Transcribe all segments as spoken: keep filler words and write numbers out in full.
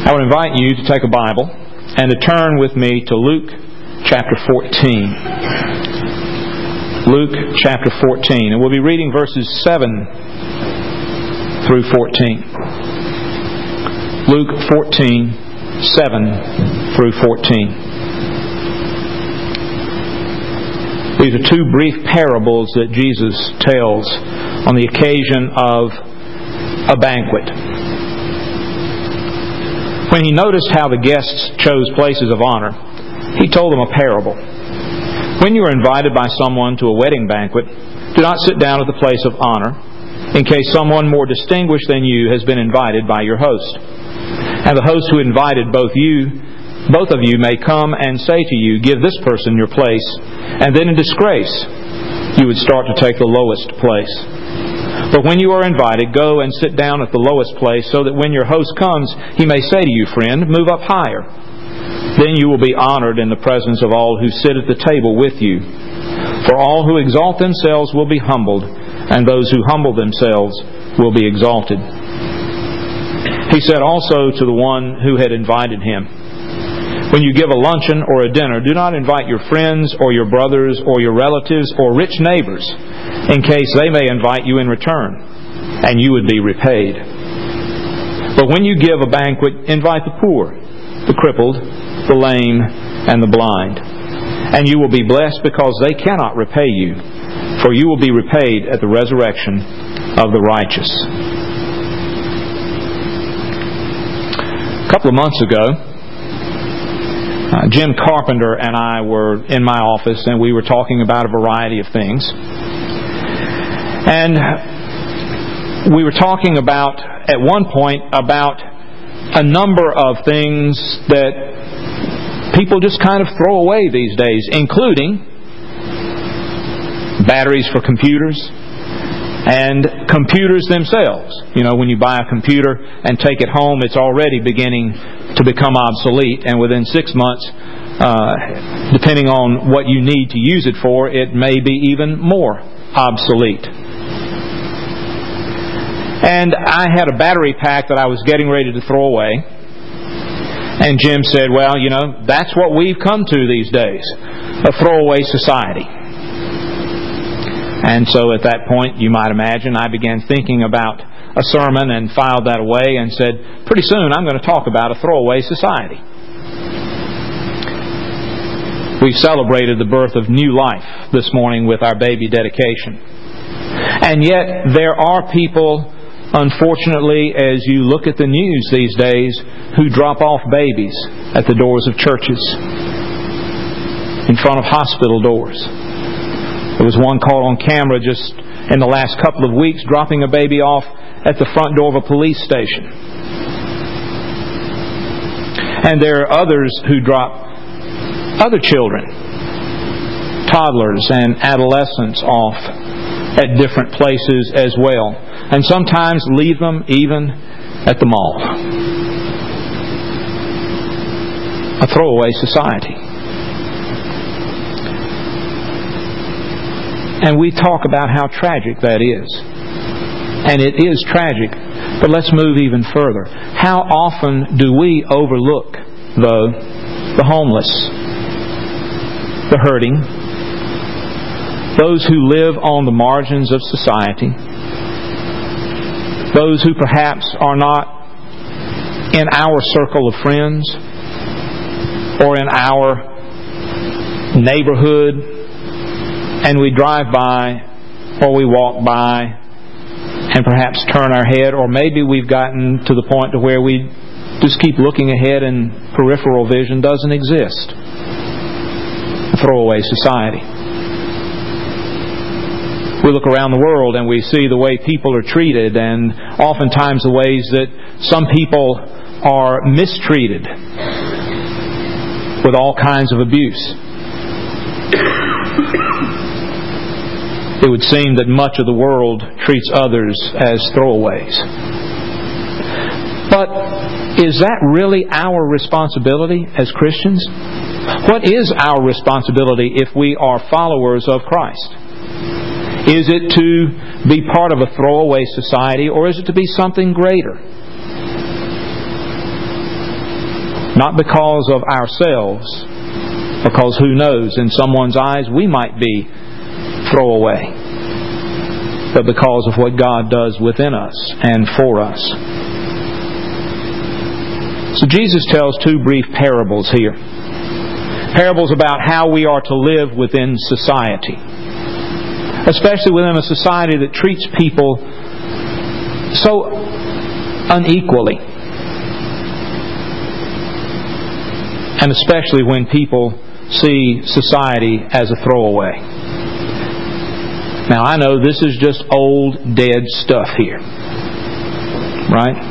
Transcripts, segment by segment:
I would invite you to take a Bible and to turn with me to Luke chapter fourteen. Luke chapter fourteen. And we'll be reading verses seven through fourteen. Luke fourteen, seven through fourteen. These are two brief parables that Jesus tells on the occasion of a banquet. When He noticed how the guests chose places of honor, He told them a parable. When you are invited by someone to a wedding banquet, do not sit down at the place of honor, in case someone more distinguished than you has been invited by your host. And the host who invited both you, both of you may come and say to you, "Give this person your place," and then in disgrace you would start to take the lowest place. But when you are invited, go and sit down at the lowest place, so that when your host comes, he may say to you, "Friend, move up higher." Then you will be honored in the presence of all who sit at the table with you. For all who exalt themselves will be humbled, and those who humble themselves will be exalted. He said also to the one who had invited him, "When you give a luncheon or a dinner, do not invite your friends or your brothers or your relatives or rich neighbors, in case they may invite you in return, and you would be repaid. But when you give a banquet, invite the poor, the crippled, the lame, and the blind. And you will be blessed because they cannot repay you, for you will be repaid at the resurrection of the righteous." A couple of months ago, uh, Jim Carpenter and I were in my office, and we were talking about a variety of things. And we were talking about, at one point, about a number of things that people just kind of throw away these days, including batteries for computers and computers themselves. You know, when you buy a computer and take it home, it's already beginning to become obsolete, and within six months, uh, depending on what you need to use it for, it may be even more obsolete. And I had a battery pack that I was getting ready to throw away. And Jim said, "Well, you know, that's what we've come to these days, a throwaway society." And so at that point, you might imagine, I began thinking about a sermon and filed that away and said, pretty soon I'm going to talk about a throwaway society. We've celebrated the birth of new life this morning with our baby dedication. And yet there are people, unfortunately, as you look at the news these days, who drop off babies at the doors of churches, in front of hospital doors. There was one caught on camera just in the last couple of weeks dropping a baby off at the front door of a police station. And there are others who drop other children, toddlers and adolescents, off at different places as well. And sometimes leave them even at the mall. A throwaway society. And we talk about how tragic that is. And it is tragic. But let's move even further. How often do we overlook, though, the homeless, the hurting, those who live on the margins of society, those who perhaps are not in our circle of friends or in our neighborhood, and we drive by or we walk by and perhaps turn our head, or maybe we've gotten to the point to where we just keep looking ahead and peripheral vision doesn't exist. A throwaway society. We look around the world and we see the way people are treated, and oftentimes the ways that some people are mistreated with all kinds of abuse. It would seem that much of the world treats others as throwaways. But is that really our responsibility as Christians? What is our responsibility if we are followers of Christ? Is it to be part of a throwaway society, or is it to be something greater? Not because of ourselves, because who knows, in someone's eyes we might be throwaway, but because of what God does within us and for us. So Jesus tells two brief parables here. Parables about how we are to live within society, especially within a society that treats people so unequally, and especially when people see society as a throwaway. Now, I know this is just old, dead stuff here, right?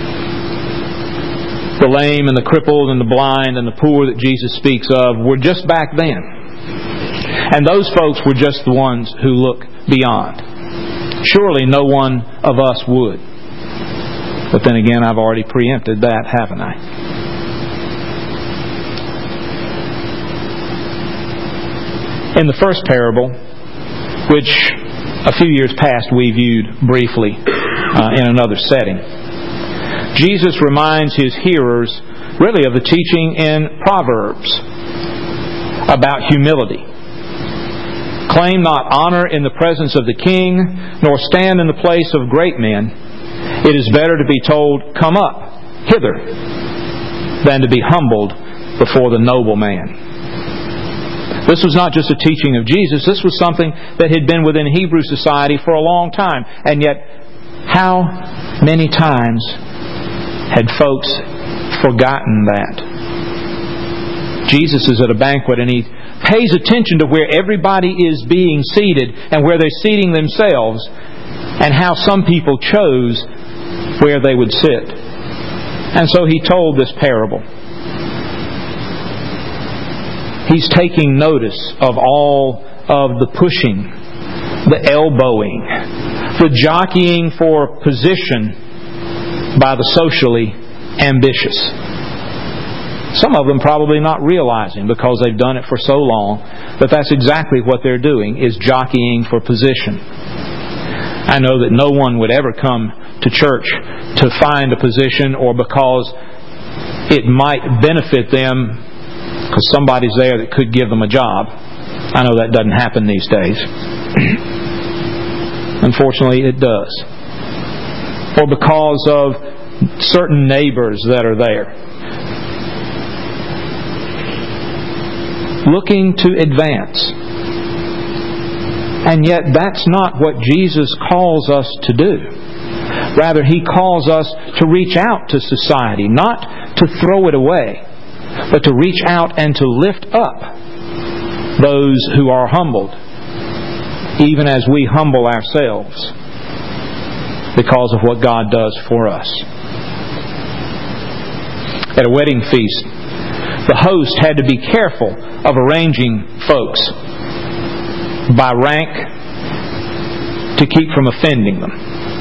The lame and the crippled and the blind and the poor that Jesus speaks of were just back then. And those folks were just the ones who look beyond. Surely no one of us would. But then again, I've already preempted that, haven't I? In the first parable, which a few years past we viewed briefly uh, in another setting, Jesus reminds His hearers really of the teaching in Proverbs about humility. Claim not honor in the presence of the king, nor stand in the place of great men. It is better to be told, come up hither, than to be humbled before the noble man. This was not just a teaching of Jesus. This was something that had been within Hebrew society for a long time. And yet, how many times had folks forgotten that? Jesus is at a banquet and He pays attention to where everybody is being seated and where they're seating themselves, and how some people chose where they would sit. And so He told this parable. He's taking notice of all of the pushing, the elbowing, the jockeying for position by the socially ambitious. Some of them probably not realizing, because they've done it for so long, that that's exactly what they're doing, is jockeying for position. I know that no one would ever come to church to find a position or because it might benefit them because somebody's there that could give them a job. I know that doesn't happen these days. Unfortunately, it does. Or because of certain neighbors that are there, looking to advance. And yet that's not what Jesus calls us to do. Rather, He calls us to reach out to society, not to throw it away, but to reach out and to lift up those who are humbled, even as we humble ourselves, because of what God does for us. At a wedding feast, the host had to be careful of arranging folks by rank to keep from offending them.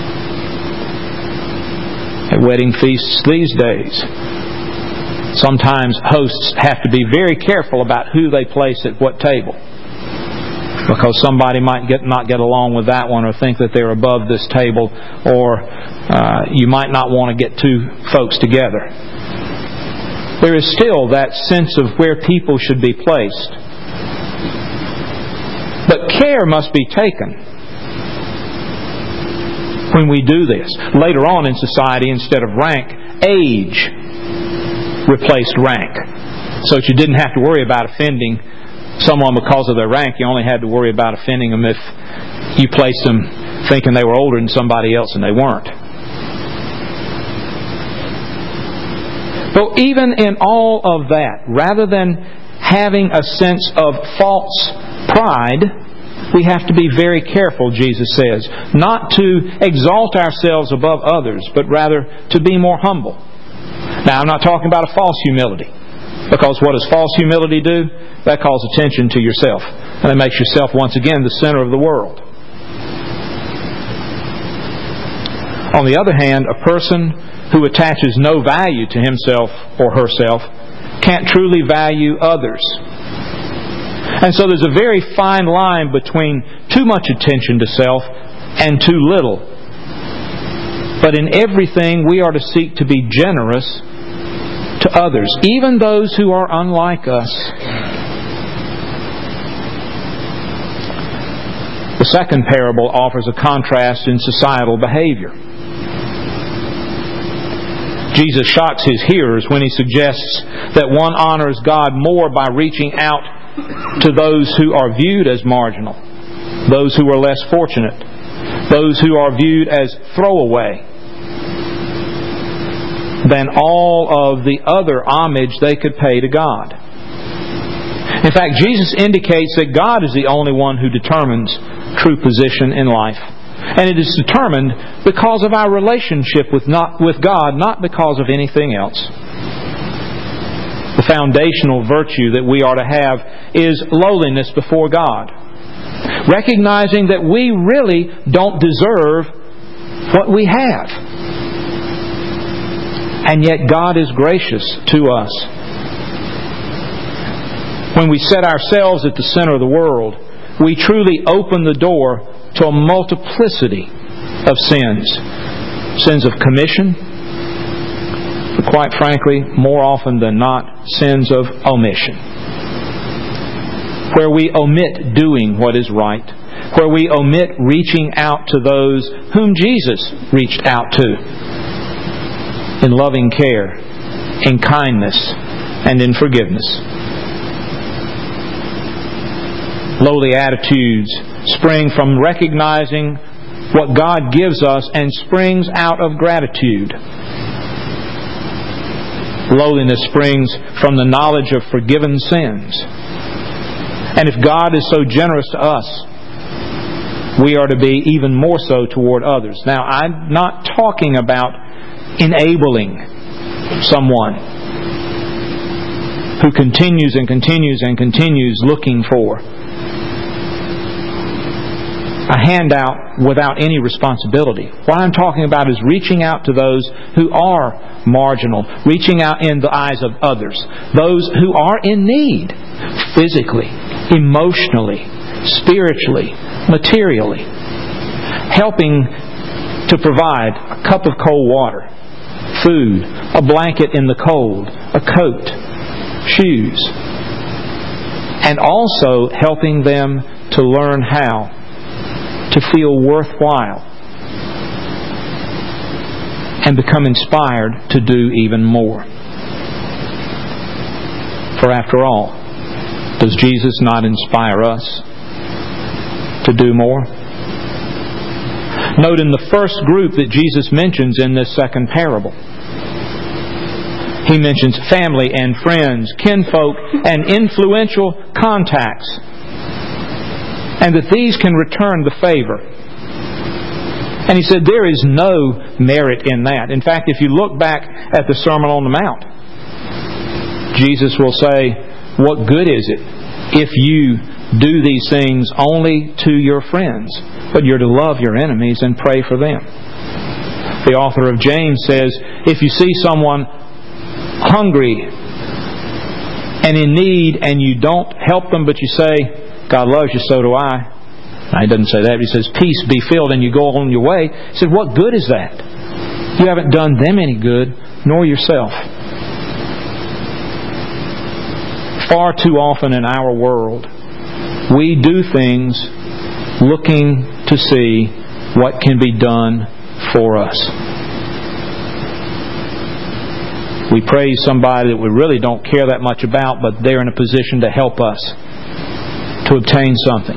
At wedding feasts these days, sometimes hosts have to be very careful about who they place at what table, because somebody might get not get along with that one, or think that they're above this table, or uh, you might not want to get two folks together. There is still that sense of where people should be placed. But care must be taken when we do this. Later on in society, instead of rank, age replaced rank. So that you didn't have to worry about offending someone because of their rank. You only had to worry about offending them if you placed them thinking they were older than somebody else and they weren't. But even in all of that, rather than having a sense of false pride, we have to be very careful, Jesus says, not to exalt ourselves above others, but rather to be more humble. Now, I'm not talking about a false humility, because what does false humility do? That calls attention to yourself, and it makes yourself once again the center of the world. On the other hand, a person who attaches no value to himself or herself can't truly value others. And so there's a very fine line between too much attention to self and too little. But in everything we are to seek to be generous to to others, even those who are unlike us. The second parable offers a contrast in societal behavior. Jesus shocks His hearers when He suggests that one honors God more by reaching out to those who are viewed as marginal, those who are less fortunate, those who are viewed as throwaway, than all of the other homage they could pay to God. In fact, Jesus indicates that God is the only one who determines true position in life. And it is determined because of our relationship with not with God, not because of anything else. The foundational virtue that we are to have is lowliness before God. Recognizing that we really don't deserve what we have. And yet God is gracious to us. When we set ourselves at the center of the world, we truly open the door to a multiplicity of sins. Sins of commission, but quite frankly, more often than not, sins of omission. Where we omit doing what is right. Where we omit reaching out to those whom Jesus reached out to. In loving care, in kindness, and in forgiveness. Lowly attitudes spring from recognizing what God gives us and springs out of gratitude. Lowliness springs from the knowledge of forgiven sins. And if God is so generous to us, we are to be even more so toward others. Now, I'm not talking about enabling someone who continues and continues and continues looking for a handout without any responsibility. What I'm talking about is reaching out to those who are marginal, reaching out in the eyes of others, those who are in need, physically, emotionally, spiritually, materially, helping to provide a cup of cold water, food, a blanket in the cold, a coat, shoes, and also helping them to learn how to feel worthwhile and become inspired to do even more. For after all, does Jesus not inspire us to do more? Note in the first group that Jesus mentions in this second parable, He mentions family and friends, kinfolk, and influential contacts, and that these can return the favor. And He said there is no merit in that. In fact, if you look back at the Sermon on the Mount, Jesus will say, what good is it if you do these things only to your friends, but you're to love your enemies and pray for them? The author of James says, if you see someone hungry and in need and you don't help them, but you say, God loves you, so do I. Now, He doesn't say that. He says, peace be filled, and you go on your way. He said, what good is that? You haven't done them any good, nor yourself. Far too often in our world, we do things looking to see what can be done for us. We praise somebody that we really don't care that much about, but they're in a position to help us to obtain something.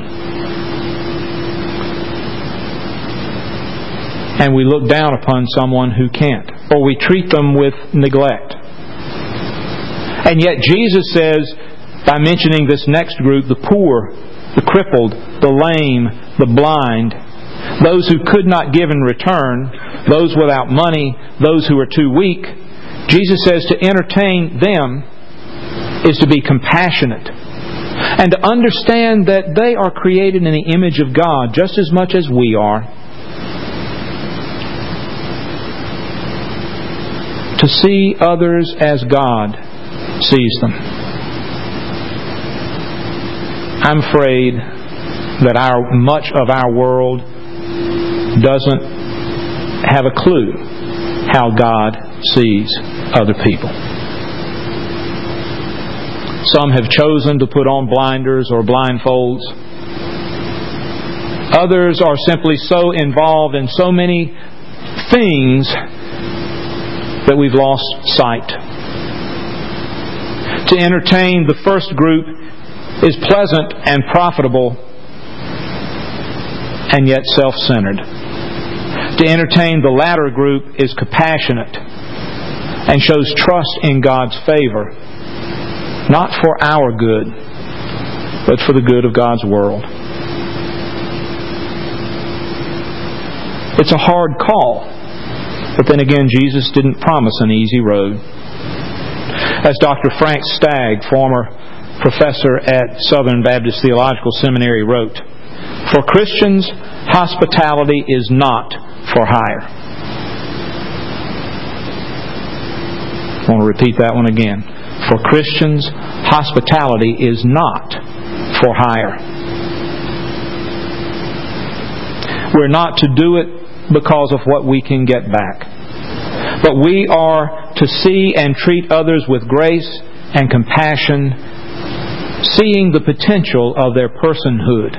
And we look down upon someone who can't, or we treat them with neglect. And yet Jesus says, by mentioning this next group, the poor, the crippled, the lame, the blind, those who could not give in return, those without money, those who are too weak, Jesus says to entertain them is to be compassionate and to understand that they are created in the image of God just as much as we are. To see others as God sees them. I'm afraid that our much of our world doesn't have a clue how God sees other people. Some have chosen to put on blinders or blindfolds. Others are simply so involved in so many things that we've lost sight. To entertain the first group is pleasant and profitable, and yet self-centered. To entertain the latter group is compassionate and shows trust in God's favor, not for our good, but for the good of God's world. It's a hard call, but then again, Jesus didn't promise an easy road. As Doctor Frank Stagg, former professor at Southern Baptist Theological Seminary, wrote, "For Christians, hospitality is not for hire." I want to repeat that one again. For Christians, hospitality is not for hire. We're not to do it because of what we can get back, but we are to see and treat others with grace and compassion, seeing the potential of their personhood.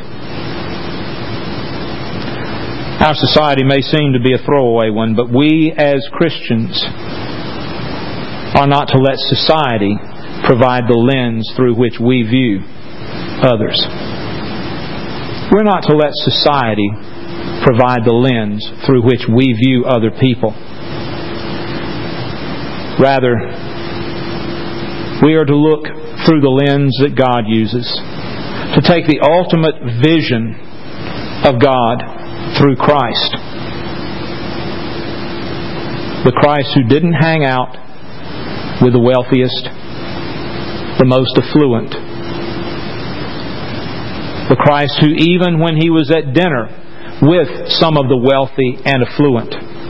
Our society may seem to be a throwaway one, but we as Christians are not to let society provide the lens through which we view others. We're not to let society provide the lens through which we view other people. Rather, we are to look through the lens that God uses, to take the ultimate vision of God through Christ. The Christ who didn't hang out with the wealthiest, the most affluent. The Christ who, even when He was at dinner with some of the wealthy and affluent,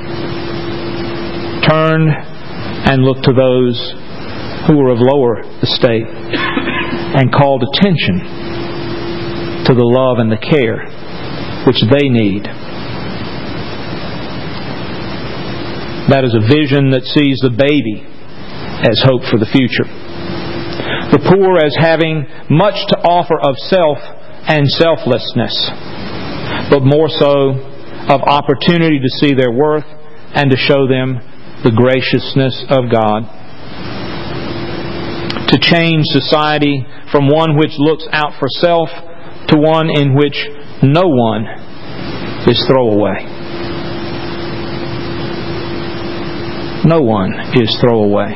turned and looked to those who were of lower estate and called attention to the love and the care which they need. That is a vision that sees the baby as hope for the future, the poor as having much to offer of self and selflessness, but more so of opportunity to see their worth and to show them the graciousness of God. To change society from one which looks out for self to one in which no one is throwaway. No one is throwaway.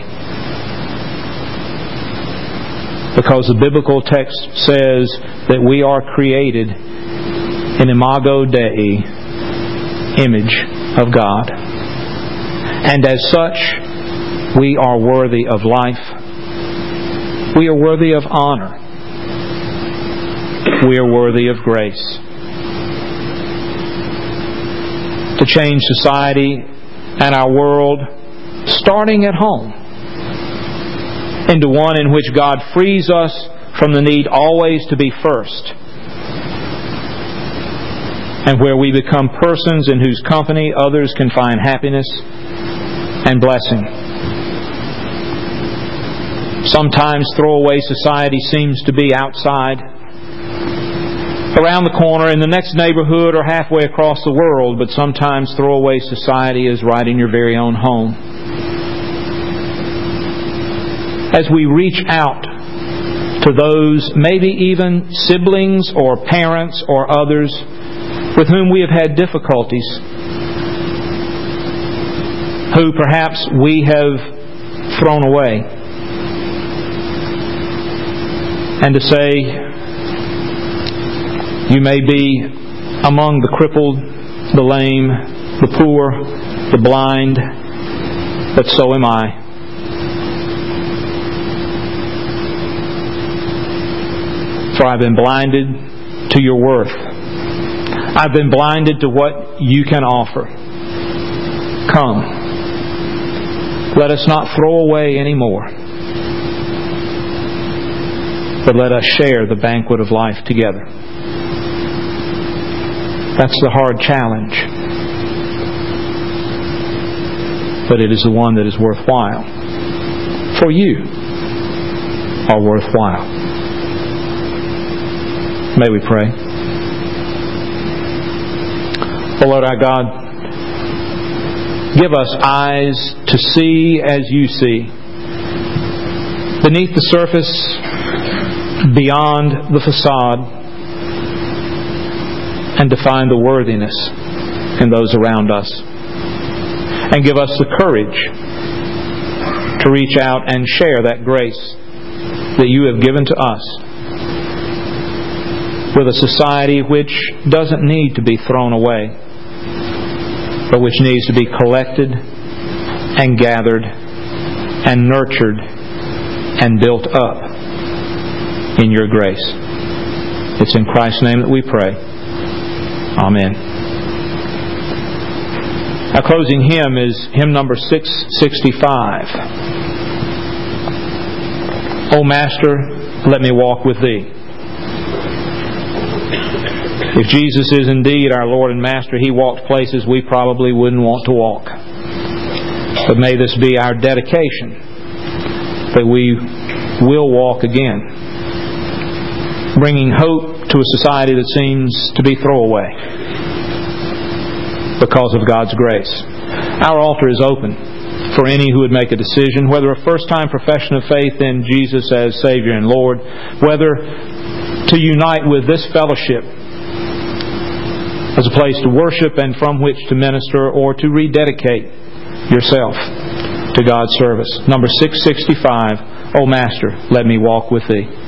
Because the biblical text says that we are created in imago Dei, image of God. And as such, we are worthy of life. We are worthy of honor. We are worthy of grace. To change society and our world, starting at home, into one in which God frees us from the need always to be first, and where we become persons in whose company others can find happiness and blessing. Sometimes throwaway society seems to be outside, around the corner, in the next neighborhood, or halfway across the world, but sometimes throwaway society is right in your very own home. As we reach out to those, maybe even siblings or parents or others with whom we have had difficulties, who perhaps we have thrown away, and to say, you may be among the crippled, the lame, the poor, the blind, but so am I. For I've been blinded to your worth. I've been blinded to what you can offer. Come. Let us not throw away anymore, but let us share the banquet of life together. That's the hard challenge, but it is the one that is worthwhile for you are worthwhile. May we pray. O Lord our God, give us eyes to see as You see, beneath the surface, beyond the facade, and to find the worthiness in those around us. And give us the courage to reach out and share that grace that You have given to us with a society which doesn't need to be thrown away, but which needs to be collected and gathered and nurtured and built up in Your grace. It's in Christ's name that we pray. Amen. Our closing hymn is hymn number six sixty-five. O Master, let me walk with Thee. If Jesus is indeed our Lord and Master, He walked places we probably wouldn't want to walk. But may this be our dedication, that we will walk again, bringing hope to a society that seems to be throwaway because of God's grace. Our altar is open for any who would make a decision, whether a first-time profession of faith in Jesus as Savior and Lord, whether to unite with this fellowship as a place to worship and from which to minister, or to rededicate yourself to God's service. Number six sixty-five, O Master, let me walk with Thee.